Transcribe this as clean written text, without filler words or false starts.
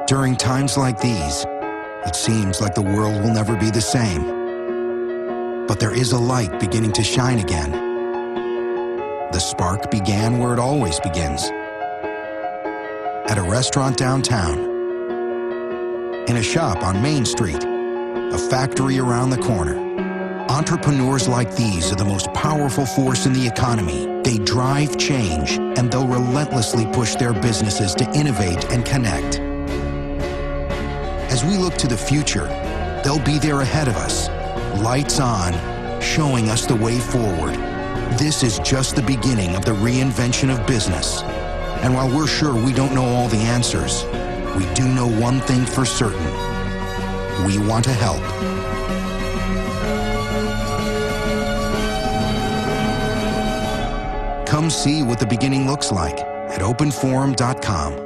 During times like these, it seems like the world will never be the same. But there is a light beginning to shine again. The spark began where it always begins. At a restaurant downtown, in a shop on Main Street, a factory around the corner. Entrepreneurs like these are the most powerful force in the economy. They drive change, and they'll relentlessly push their businesses to innovate and connect. As we look to the future, they'll be there ahead of us, lights on, showing us the way forward. This is just the beginning of the reinvention of business. And while we're sure we don't know all the answers, we do know one thing for certain. We want to help. Come see what the beginning looks like at openforum.com.